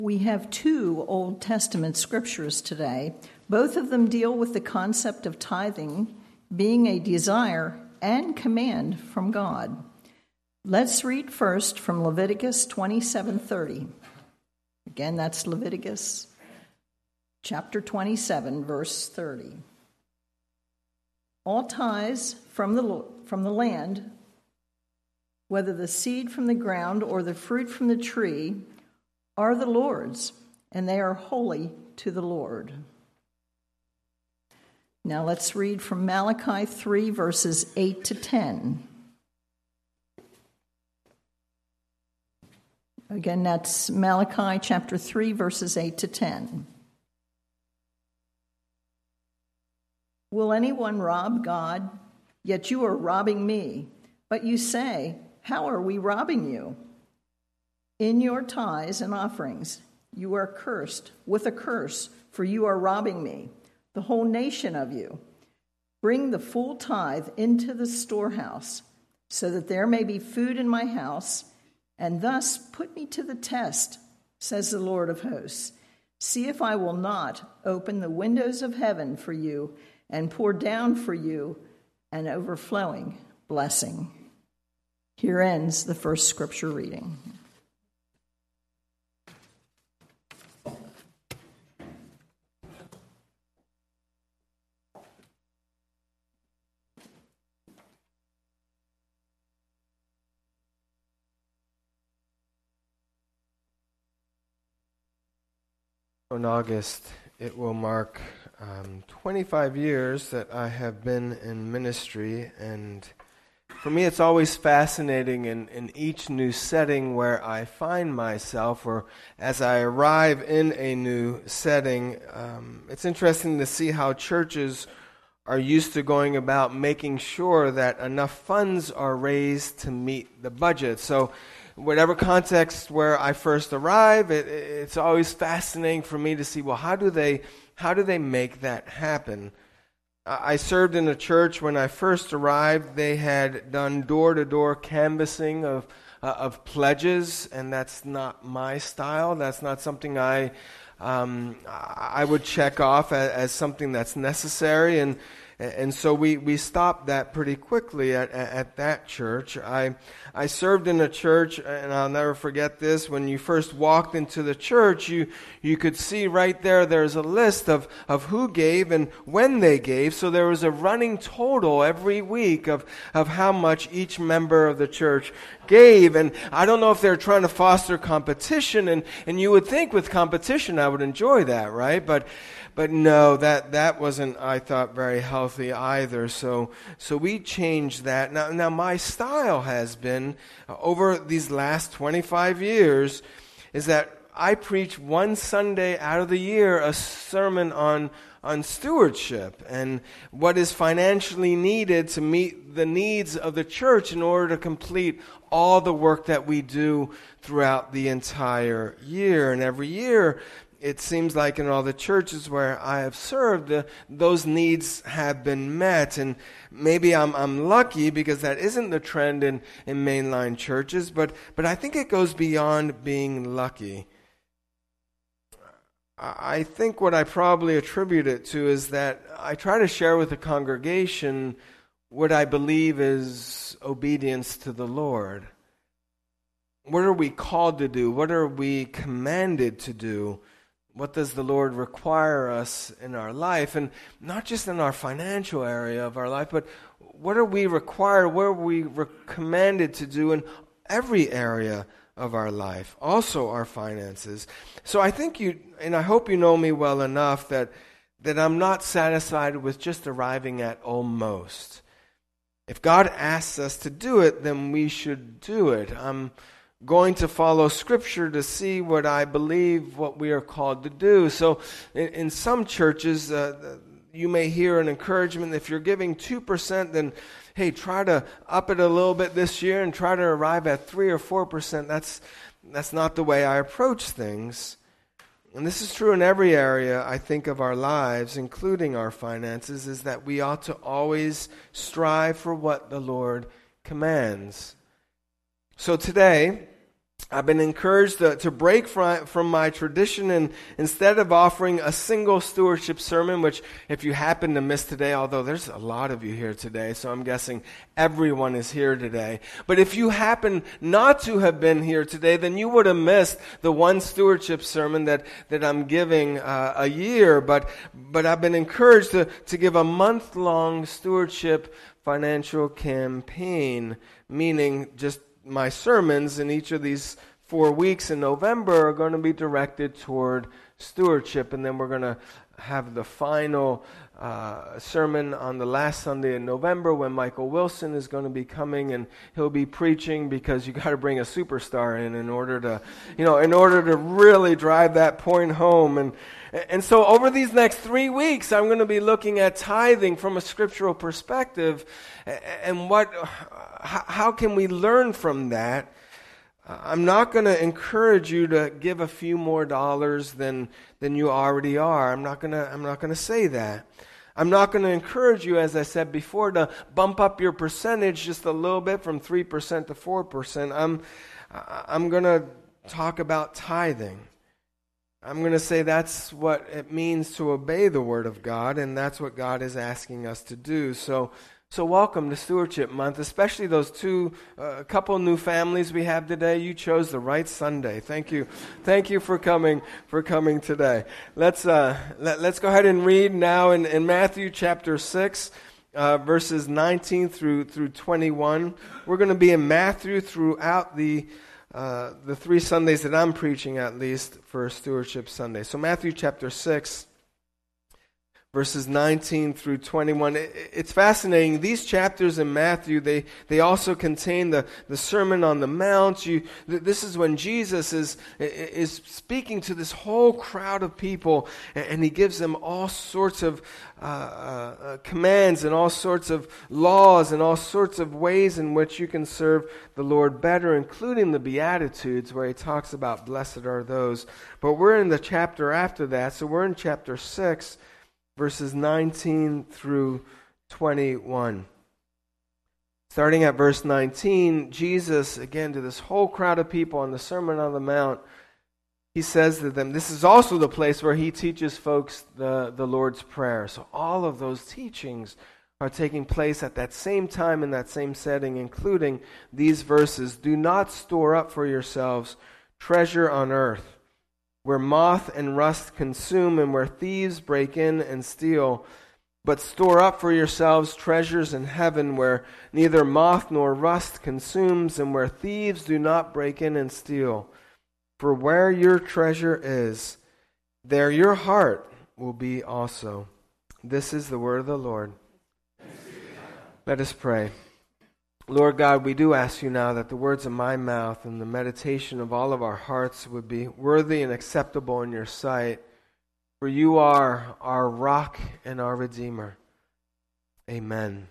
We have two Old Testament scriptures today. Both of them deal with the concept of tithing being a desire and command from God. Let's read first from Leviticus 27:30. Again, that's Leviticus chapter 27, verse 30. All tithes from the land, whether the seed from the ground or the fruit from the tree, are the Lord's, and they are holy to the Lord. Now let's read from Malachi 3, verses 8 to 10. Again, that's Malachi chapter 3, verses 8 to 10. Will anyone rob God? Yet you are robbing me. But you say, how are we robbing you? In your tithes and offerings, you are cursed with a curse, for you are robbing me, the whole nation of you. Bring the full tithe into the storehouse, so that there may be food in my house, and thus put me to the test, says the Lord of hosts. See if I will not open the windows of heaven for you and pour down for you an overflowing blessing. Here ends the first scripture reading. In August, it will mark 25 years that I have been in ministry, and for me it's always fascinating in each new setting where I find myself, or as I arrive in a new setting. It's interesting to see how churches are used to going about making sure that enough funds are raised to meet the budget. So whatever context where I first arrive, it's always fascinating for me to see, well, how do they make that happen? I served in a church when I first arrived. They had done door-to-door canvassing of pledges, and that's not my style. That's not something I would check off as something that's necessary, and so we stopped that pretty quickly at that church. I served in a church, and I'll never forget this. When you first walked into the church, you could see right there's a list of who gave and when they gave. So there was a running total every week of how much each member of the church gave. And I don't know if they're trying to foster competition, and you would think with competition I would enjoy that, right? But no, that wasn't, I thought, very healthy either. So we changed that. Now my style has been, over these last 25 years, is that I preach one Sunday out of the year a sermon on stewardship and what is financially needed to meet the needs of the church in order to complete all the work that we do throughout the entire year. And every year, it seems like in all the churches where I have served, those needs have been met. And maybe I'm lucky because that isn't the trend in mainline churches, but I think it goes beyond being lucky. I think what I probably attribute it to is that I try to share with the congregation what I believe is obedience to the Lord. What are we called to do? What are we commanded to do? What does the Lord require us in our life? And not just in our financial area of our life, but what are we required, what are we commanded to do in every area of our life, also our finances. So I think and I hope you know me well enough that I'm not satisfied with just arriving at almost. If God asks us to do it, then we should do it. I'm going to follow Scripture to see what I believe, what we are called to do. So in some churches, you may hear an encouragement, if you're giving 2%, then hey, try to up it a little bit this year and try to arrive at 3 or 4%. That's not the way I approach things. And this is true in every area, I think, of our lives, including our finances, is that we ought to always strive for what the Lord commands. So today, I've been encouraged to break from my tradition, and instead of offering a single stewardship sermon, which if you happen to miss today, although there's a lot of you here today, so I'm guessing everyone is here today. But if you happen not to have been here today, then you would have missed the one stewardship sermon that I'm giving a year. But I've been encouraged to give a month-long stewardship financial campaign, meaning just my sermons in each of these 4 weeks in November are going to be directed toward stewardship, and then we're going to have the final sermon on the last Sunday in November when Michael Wilson is going to be coming, and he'll be preaching, because you got to bring a superstar in order to really drive that point home. And so over these next 3 weeks, I'm going to be looking at tithing from a scriptural perspective, and how can we learn from that? I'm not going to encourage you to give a few more dollars than you already are. I'm not going to say that. I'm not going to encourage you, as I said before, to bump up your percentage just a little bit from 3% to 4%. I'm going to talk about tithing. I'm going to say that's what it means to obey the Word of God, and that's what God is asking us to do. So welcome to Stewardship Month, especially those couple new families we have today. You chose the right Sunday. Thank you for coming today. Let's go ahead and read now in Matthew chapter 6, verses 19 through 21. We're going to be in Matthew throughout the 3 Sundays that I'm preaching, at least, for Stewardship Sunday. So Matthew chapter 6, verses 19 through 21. It's fascinating. These chapters in Matthew, they also contain the Sermon on the Mount. This is when Jesus is speaking to this whole crowd of people, and he gives them all sorts of commands and all sorts of laws and all sorts of ways in which you can serve the Lord better, including the Beatitudes, where he talks about blessed are those. But we're in the chapter after that, so we're in chapter 6, verses 19 through 21. Starting at verse 19, Jesus, again, to this whole crowd of people on the Sermon on the Mount, he says to them, this is also the place where he teaches folks the Lord's Prayer. So all of those teachings are taking place at that same time in that same setting, including these verses. Do not store up for yourselves treasure on earth, where moth and rust consume and where thieves break in and steal. But store up for yourselves treasures in heaven, where neither moth nor rust consumes and where thieves do not break in and steal. For where your treasure is, there your heart will be also. This is the word of the Lord. Let us pray. Lord God, we do ask you now that the words of my mouth and the meditation of all of our hearts would be worthy and acceptable in your sight, for you are our rock and our Redeemer. Amen.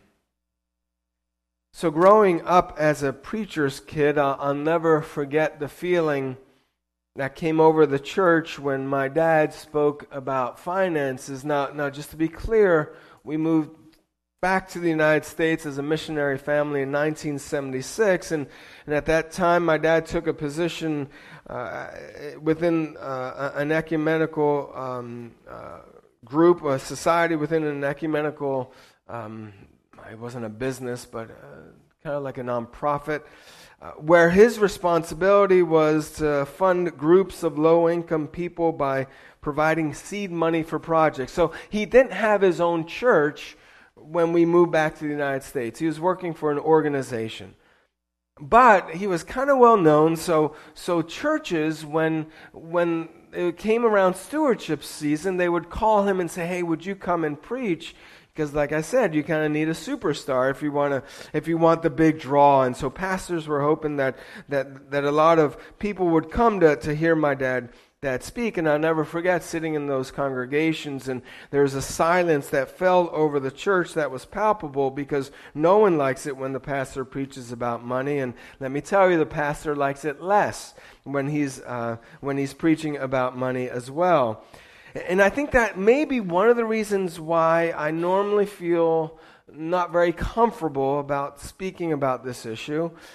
So growing up as a preacher's kid, I'll never forget the feeling that came over the church when my dad spoke about finances. Now, just to be clear, we moved back to the United States as a missionary family in 1976, and at that time my dad took a position within an ecumenical group, a society within an ecumenical, it wasn't a business, but kind of like a nonprofit, where his responsibility was to fund groups of low-income people by providing seed money for projects. So he didn't have his own church when we moved back to the United States. He was working for an organization. But he was kind of well known, so churches, when it came around stewardship season, they would call him and say, hey, would you come and preach? Because like I said, you kind of need a superstar if you want the big draw. And so pastors were hoping that a lot of people would come to hear my dad speak. And I'll never forget sitting in those congregations, and there was a silence that fell over the church that was palpable, because no one likes it when the pastor preaches about money. And let me tell you, the pastor likes it less when he's preaching about money as well. And I think that may be one of the reasons why I normally feel not very comfortable about speaking about this issue.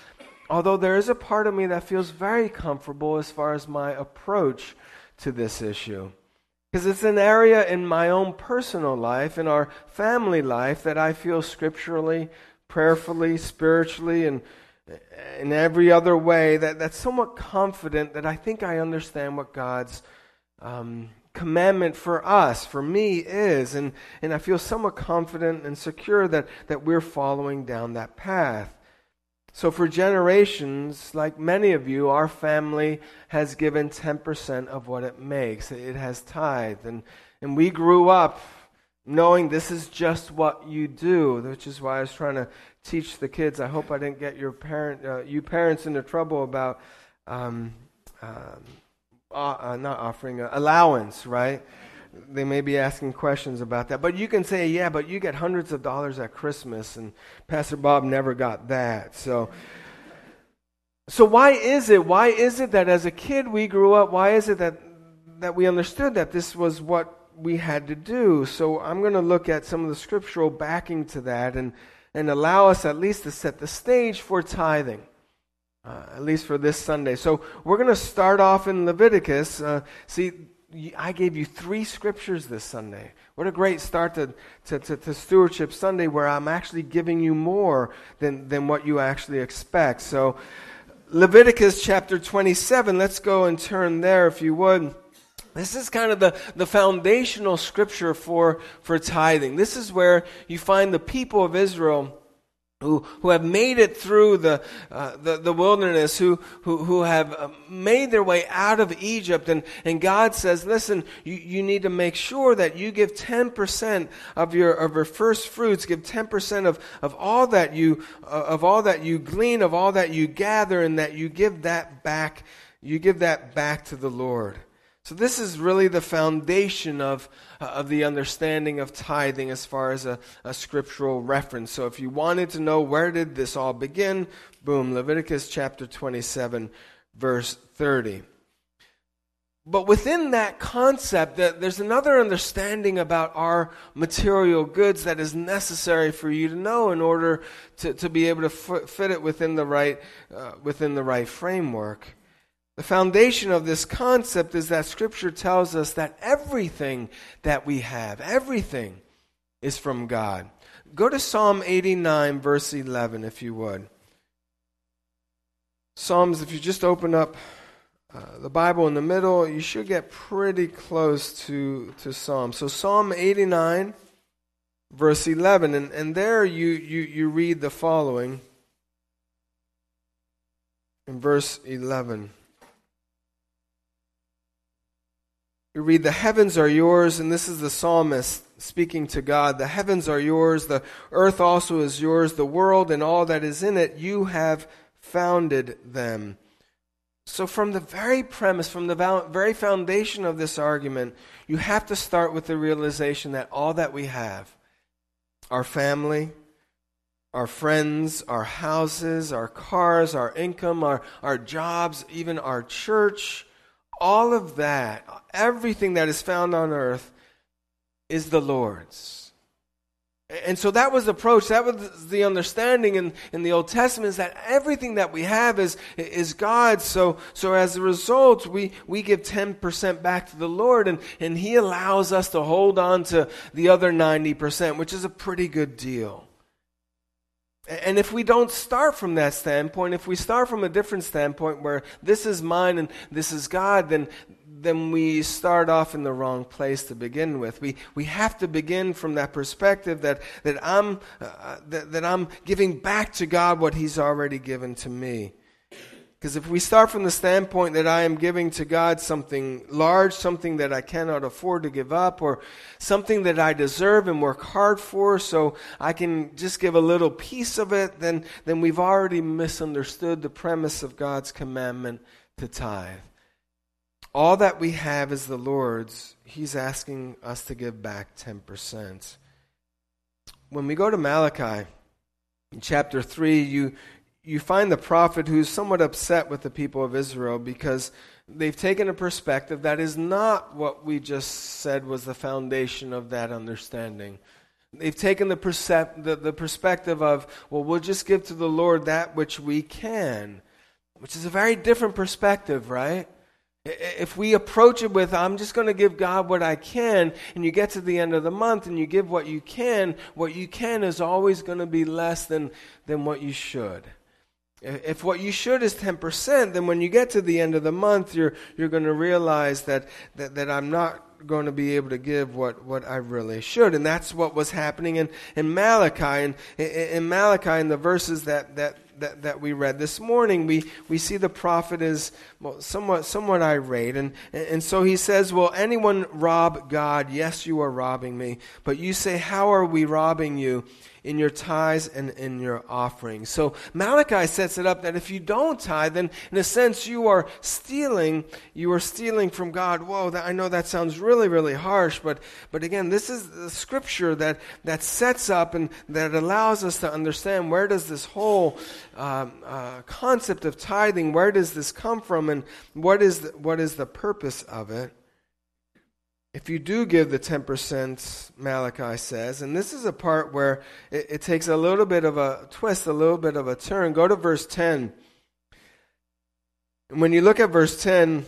Although there is a part of me that feels very comfortable as far as my approach to this issue. Because it's an area in my own personal life, in our family life, that I feel scripturally, prayerfully, spiritually, and in every other way that's somewhat confident that I think I understand what God's commandment for us, for me, is. And I feel somewhat confident and secure that we're following down that path. So for generations, like many of you, our family has given 10% of what it makes. It has tithed. And we grew up knowing this is just what you do, which is why I was trying to teach the kids. I hope I didn't get you parents into trouble about not offering allowance, right? They may be asking questions about that. But you can say, yeah, but you get hundreds of dollars at Christmas, and Pastor Bob never got that. So why is it that as a kid we grew up, why is it that we understood that this was what we had to do? So I'm going to look at some of the scriptural backing to that and allow us at least to set the stage for tithing, at least for this Sunday. So we're going to start off in Leviticus. I gave you 3 scriptures this Sunday. What a great start to Stewardship Sunday, where I'm actually giving you more than what you actually expect. So Leviticus chapter 27, let's go and turn there if you would. This is kind of the foundational scripture for tithing. This is where you find the people of Israel who have made it through the wilderness, who have made their way out of Egypt, and God says, listen, you need to make sure that you give 10% of your first fruits, give 10% of all that you glean, of all that you gather, and that you give that back. You give that back to the Lord. So this is really the foundation of the understanding of tithing as far as a scriptural reference. So if you wanted to know where did this all begin, boom, Leviticus chapter 27, verse 30. But within that concept, there's another understanding about our material goods that is necessary for you to know in order to be able to fit it within the right framework. The foundation of this concept is that Scripture tells us that everything that we have, everything is from God. Go to Psalm 89, verse 11, if you would. Psalms, if you just open up the Bible in the middle, you should get pretty close to Psalms. So Psalm 89, verse 11, and there you read the following in verse 11. You read, the heavens are yours, and this is the psalmist speaking to God. The heavens are yours, the earth also is yours, the world and all that is in it, you have founded them. So from the very premise, from the very foundation of this argument, you have to start with the realization that all that we have, our family, our friends, our houses, our cars, our income, our jobs, even our church, all of that, everything that is found on earth is the Lord's. And so that was the approach, that was the understanding in the Old Testament, is that everything that we have is God's. So as a result, we give 10% back to the Lord, and He allows us to hold on to the other 90%, which is a pretty good deal. And if we don't start from that standpoint, if we start from a different standpoint where this is mine and this is God, then we start off in the wrong place to begin with. We have to begin from that perspective that I'm giving back to God what He's already given to me. Because if we start from the standpoint that I am giving to God something large, something that I cannot afford to give up, or something that I deserve and work hard for, so I can just give a little piece of it, then we've already misunderstood the premise of God's commandment to tithe. All that we have is the Lord's. He's asking us to give back 10%. When we go to Malachi, in chapter 3, you find the prophet who's somewhat upset with the people of Israel because they've taken a perspective that is not what we just said was the foundation of that understanding. They've taken the perspective of, well, we'll just give to the Lord that which we can, which is a very different perspective, right? If we approach it with, I'm just going to give God what I can, and you get to the end of the month and you give what you can is always going to be less than what you should. If what you should is 10%, then when you get to the end of the month, you're going to realize that I'm not going to be able to give what I really should. And that's what was happening in Malachi. And in Malachi, in the verses that we read this morning, we see the prophet is somewhat irate. And so he says, will anyone rob God? Yes, you are robbing me. But you say, how are we robbing you? In your tithes and in your offerings. So Malachi sets it up that if you don't tithe, then in a sense you are stealing from God. Whoa, I know that sounds really, really harsh, but again, this is the scripture that sets up and that allows us to understand where does this whole concept of tithing, where does this come from, and what is the purpose of it. If you do give the 10%, Malachi says, and this is a part where it takes a little bit of a twist, a little bit of a turn. Go to verse 10. And when you look at verse 10,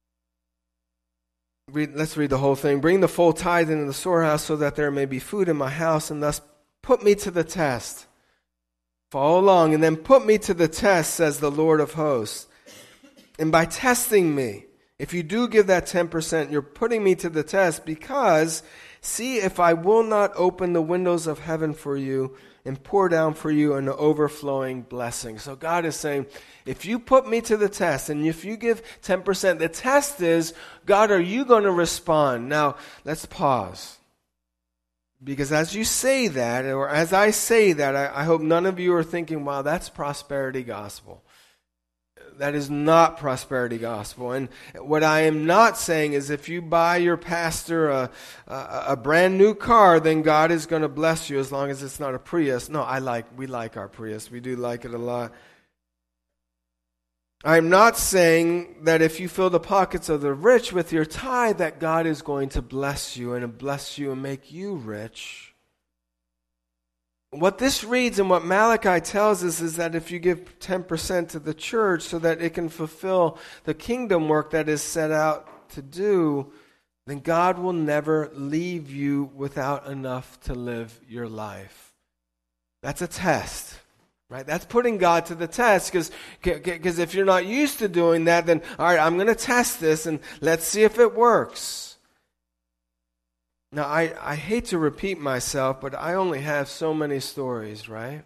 let's read the whole thing. Bring the full tithe into the storehouse so that there may be food in my house, and thus put me to the test. Follow along, and then put me to the test, says the Lord of hosts. And by testing me, if you do give that 10%, you're putting me to the test, because see if I will not open the windows of heaven for you and pour down for you an overflowing blessing. So God is saying, if you put me to the test and if you give 10%, the test is, God, are you going to respond? Now, let's pause. Because as you say that, or as I say that, I hope none of you are thinking, wow, that's prosperity gospel. That is not prosperity gospel. And what I am not saying is if you buy your pastor a brand new car, then God is going to bless you as long as it's not a Prius. No, we like our Prius. We do like it a lot. I'm not saying that if you fill the pockets of the rich with your tithe, that God is going to bless you and make you rich. What this reads and what Malachi tells us is that if you give 10% to the church so that it can fulfill the kingdom work that is set out to do, then God will never leave you without enough to live your life. That's a test, right? That's putting God to the test, because if you're not used to doing that, then, all right, I'm going to test this and let's see if it works. Now, I hate to repeat myself, but I only have so many stories, right?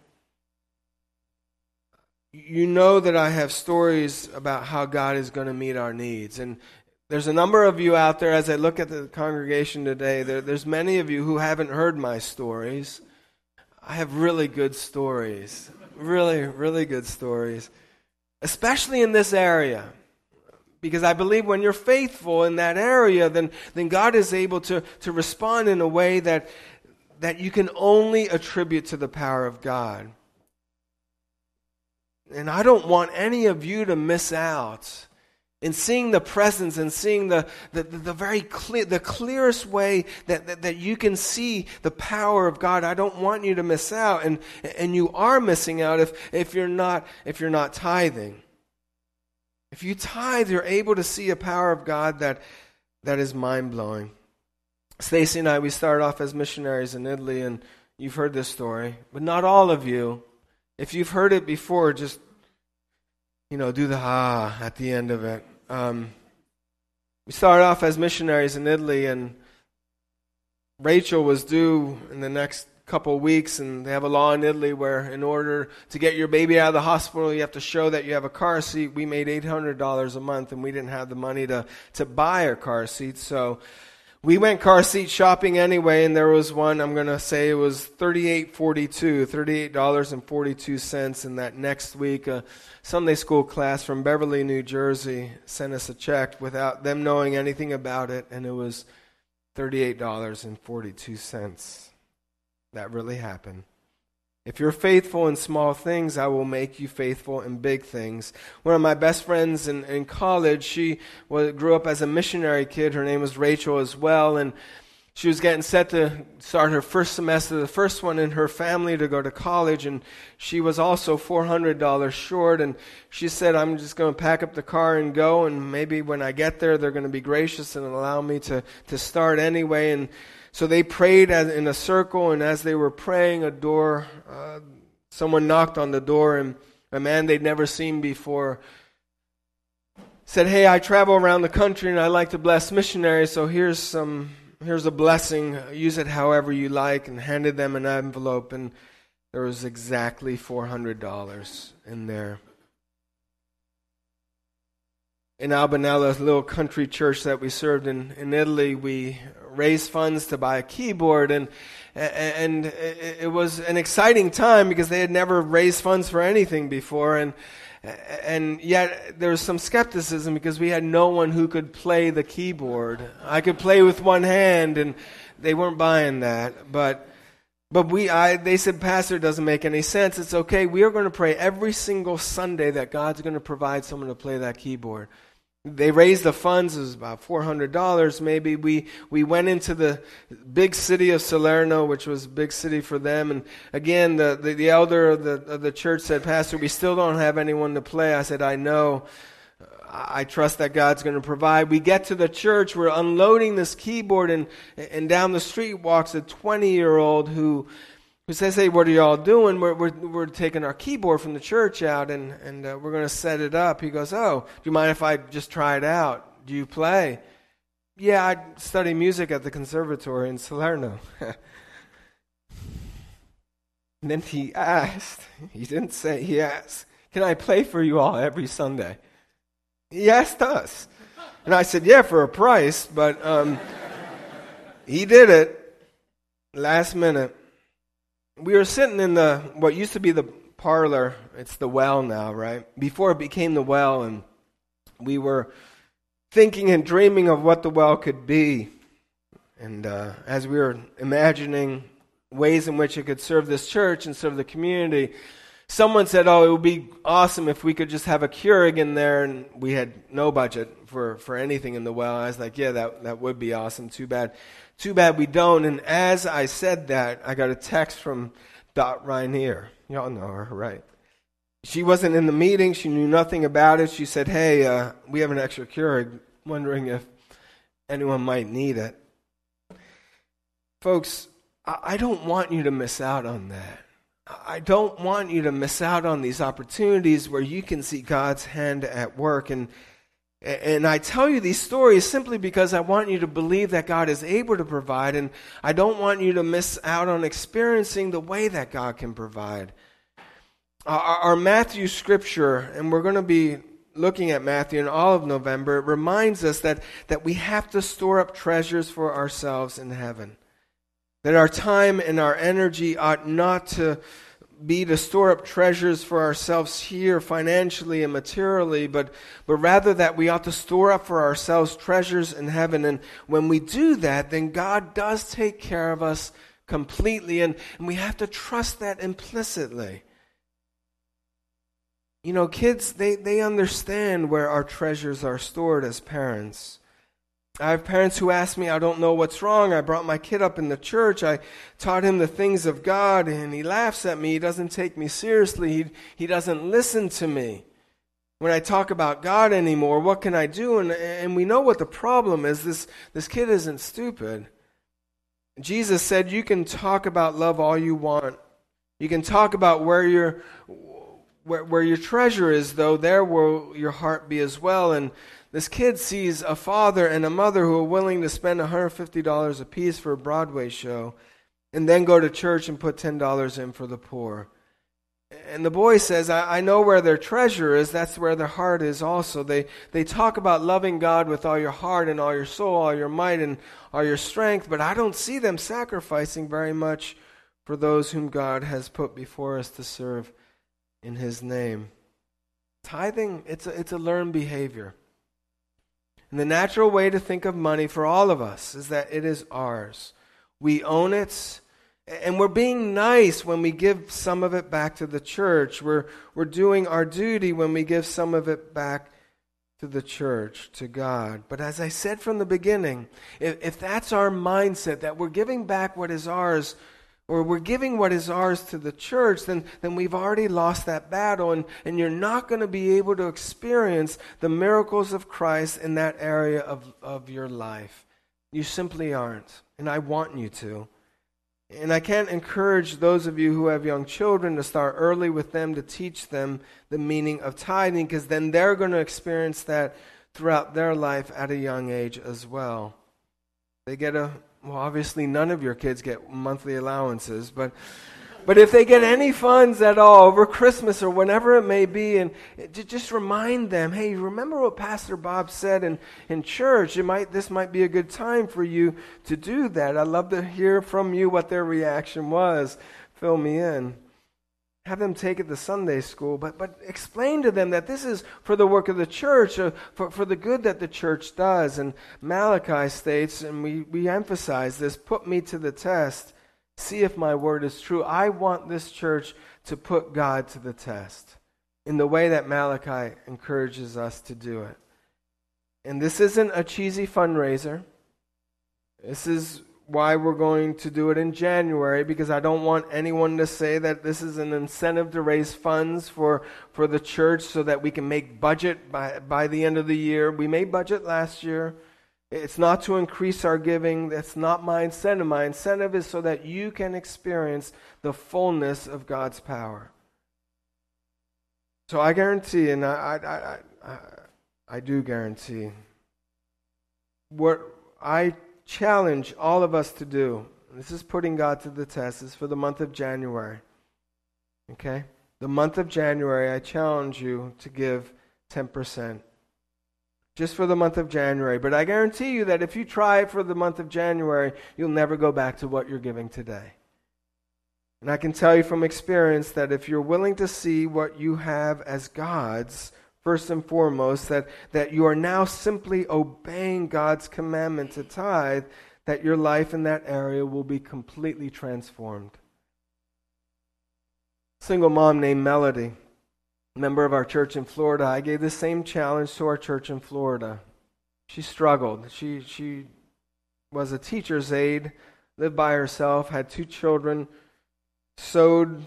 You know that I have stories about how God is going to meet our needs. And there's a number of you out there, as I look at the congregation today, there's many of you who haven't heard my stories. I have really good stories. Really, really good stories. Especially in this area. Because I believe when you're faithful in that area, then God is able to respond in a way that you can only attribute to the power of God. And I don't want any of you to miss out in seeing the presence and seeing the very clear, the clearest way that you can see the power of God. I don't want you to miss out, and you are missing out if you're not tithing. If you tithe, you're able to see a power of God that is mind-blowing. Stacy and I, we started off as missionaries in Italy, and you've heard this story, but not all of you. If you've heard it before, just, do the at the end of it. We started off as missionaries in Italy, and Rachel was due in the next couple of weeks, and they have a law in Italy where in order to get your baby out of the hospital, you have to show that you have a car seat. We made $800 a month, and we didn't have the money to buy a car seat, so we went car seat shopping anyway, and there was one, I'm going to say it was $38.42, and that next week a Sunday school class from Beverly, New Jersey sent us a check without them knowing anything about it, and it was $38.42. That really happened. If you're faithful in small things, I will make you faithful in big things. One of my best friends in college, she grew up as a missionary kid. Her name was Rachel as well. And She was getting set to start her first semester, the first one in her family to go to college, and she was also $400 short, and she said, I'm just going to pack up the car and go, and maybe when I get there, they're going to be gracious and allow me to start anyway. And so they prayed in a circle, and as they were praying, someone knocked on the door, and a man they'd never seen before said, hey, I travel around the country, and I like to bless missionaries, so here's a blessing, use it however you like, and handed them an envelope, and there was exactly $400 in there. In Albanella, a little country church that we served in Italy, we raised funds to buy a keyboard, and it was an exciting time because they had never raised funds for anything before, and yet there was some skepticism because we had no one who could play the keyboard. I could play with one hand, and they weren't buying that. But they said, Pastor, it doesn't make any sense. It's okay. We are going to pray every single Sunday that God's going to provide someone to play that keyboard. They raised the funds. It was about $400 maybe. We went into the big city of Salerno, which was a big city for them. And again, the elder of the church said, Pastor, we still don't have anyone to play. I said, I know. I trust that God's going to provide. We get to the church. We're unloading this keyboard, and down the street walks a 20-year-old who says, hey, what are y'all doing? We're taking our keyboard from the church out, and we're going to set it up. He goes, oh, do you mind if I just try it out? Do you play? Yeah, I study music at the conservatory in Salerno. And then he asked, he asked, can I play for you all every Sunday? He asked us. And I said, yeah, for a price, but he did it last minute. We were sitting in what used to be the parlor. It's the well now, right? Before it became the well, and we were thinking and dreaming of what the well could be. And as we were imagining ways in which it could serve this church and serve the community, someone said, oh, it would be awesome if we could just have a Keurig in there, and we had no budget for anything in the well. I was like, yeah, that would be awesome. Too bad we don't. And as I said that, I got a text from Dot Rainier. Y'all know her, right? She wasn't in the meeting. She knew nothing about it. She said, hey, we have an extra Keurig, wondering if anyone might need it. Folks, I don't want you to miss out on that. I don't want you to miss out on these opportunities where you can see God's hand at work. And I tell you these stories simply because I want you to believe that God is able to provide, and I don't want you to miss out on experiencing the way that God can provide. Our Matthew scripture, and we're going to be looking at Matthew in all of November, it reminds us that we have to store up treasures for ourselves in heaven. That our time and our energy ought not to be to store up treasures for ourselves here financially and materially, but rather that we ought to store up for ourselves treasures in heaven. And when we do that, then God does take care of us completely, and we have to trust that implicitly. You know, kids, they understand where our treasures are stored as parents. I have parents who ask me, I don't know what's wrong. I brought my kid up in the church. I taught him the things of God, and he laughs at me. He doesn't take me seriously. He doesn't listen to me when I talk about God anymore. What can I do? And we know what the problem is. This kid isn't stupid. Jesus said, you can talk about love all you want. You can talk about where your treasure is, though there will your heart be as well. And this kid sees a father and a mother who are willing to spend $150 a piece for a Broadway show and then go to church and put $10 in for the poor. And the boy says, I know where their treasure is. That's where their heart is also. They talk about loving God with all your heart and all your soul, all your might and all your strength, but I don't see them sacrificing very much for those whom God has put before us to serve in His name. Tithing, it's a learned behavior. And the natural way to think of money for all of us is that it is ours. We own it, and we're being nice when we give some of it back to the church. We're doing our duty when we give some of it back to the church, to God. But as I said from the beginning, if that's our mindset, that we're giving back what is ours, or we're giving what is ours to the church, then we've already lost that battle, and you're not going to be able to experience the miracles of Christ in that area of your life. You simply aren't, and I want you to. And I can't encourage those of you who have young children to start early with them, to teach them the meaning of tithing, because then they're going to experience that throughout their life at a young age as well. They get obviously none of your kids get monthly allowances, but if they get any funds at all over Christmas or whenever it may be, and just remind them, hey, remember what Pastor Bob said in church? This might be a good time for you to do that. I'd love to hear from you what their reaction was. Fill me in. Have them take it to Sunday school, but explain to them that this is for the work of the church, for the good that the church does. And Malachi states, and we emphasize this, put me to the test. See if my word is true. I want this church to put God to the test in the way that Malachi encourages us to do it. And this isn't a cheesy fundraiser. This is why we're going to do it in January, because I don't want anyone to say that this is an incentive to raise funds for the church so that we can make budget by the end of the year. We made budget last year. It's not to increase our giving. That's not my incentive. My incentive is so that you can experience the fullness of God's power. So I guarantee, and I do guarantee, what I challenge all of us to do, this is putting God to the test, is for the month of January. Okay? The month of January, I challenge you to give 10%. Just for the month of January. But I guarantee you that if you try it for the month of January, you'll never go back to what you're giving today. And I can tell you from experience that if you're willing to see what you have as God's, first and foremost, that you are now simply obeying God's commandment to tithe, that your life in that area will be completely transformed. Single mom named Melody, member of our church in Florida, I gave the same challenge to our church in Florida. She struggled. She was a teacher's aide, lived by herself, had 2 children, sewed,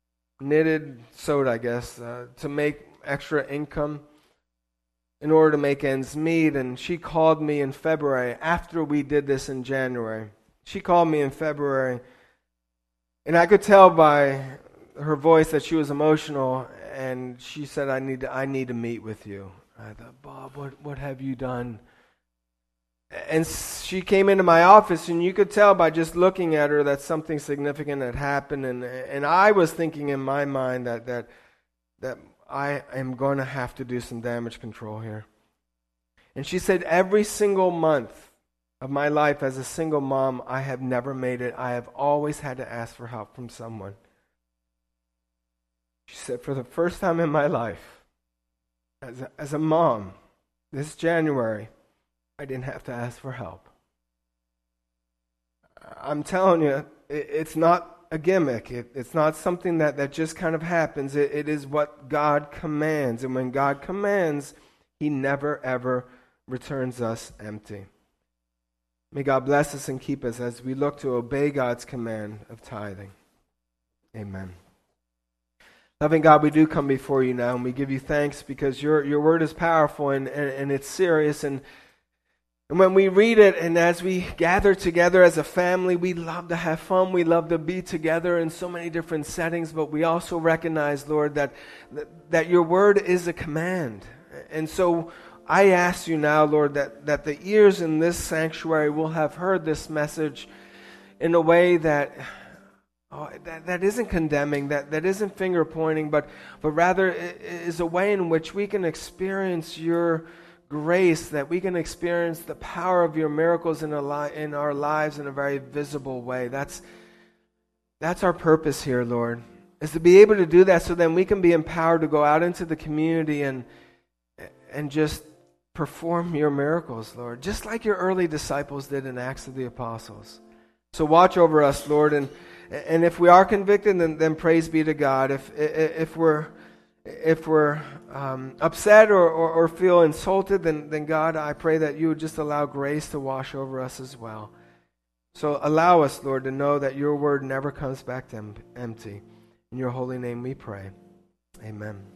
I guess, to make extra income in order to make ends meet. And she called me in February, after we did this in January. She called me in February, and I could tell by her voice that she was emotional. And she said, I need to meet with you. I thought, Bob, what have you done? And she came into my office, and you could tell by just looking at her that something significant had happened. And I was thinking in my mind that I am going to have to do some damage control here. And she said, every single month of my life as a single mom, I have never made it. I have always had to ask for help from someone. She said, for the first time in my life, as a mom, this January, I didn't have to ask for help. I'm telling you, it's not a gimmick. It's not something that just kind of happens. It is what God commands. And when God commands, He never, ever returns us empty. May God bless us and keep us as we look to obey God's command of tithing. Amen. Loving God, we do come before you now, and we give you thanks because your word is powerful and it's serious. And when we read it and as we gather together as a family, we love to have fun. We love to be together in so many different settings, but we also recognize, Lord, that your word is a command. And so I ask you now, Lord, that the ears in this sanctuary will have heard this message in a way that isn't condemning, that isn't finger pointing, but rather is a way in which we can experience your grace, that we can experience the power of your miracles in our lives in a very visible way. That's our purpose here, Lord, is to be able to do that so then we can be empowered to go out into the community and just perform your miracles, Lord, just like your early disciples did in Acts of the Apostles. So watch over us, Lord, and if we are convicted, then praise be to God. If if we're upset or feel insulted, then God, I pray that you would just allow grace to wash over us as well. So allow us, Lord, to know that your word never comes back empty. In your holy name we pray. Amen.